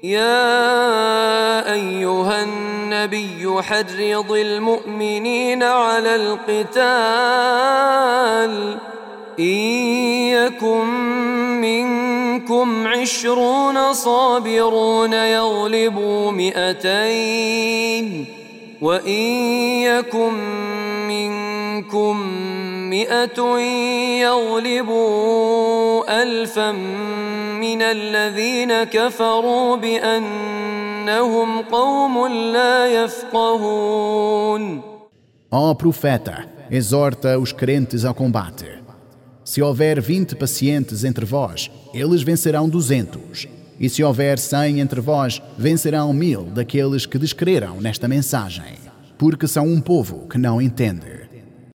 يا أيها النبي حرض المؤمنين على القتال إن يكن منكم 20 صابرون يغلبوا 200 وإن يكن منكم 100 يغلبوا 1000 من الذين كفروا بأنهم قوم لا يفقهون. Ó profeta, exorta os crentes ao combate. Se houver 20 pacientes entre vós, eles vencerão 200. E se houver 100 entre vós, vencerão 1000 daqueles que descreram nesta mensagem, porque são um povo que não entende.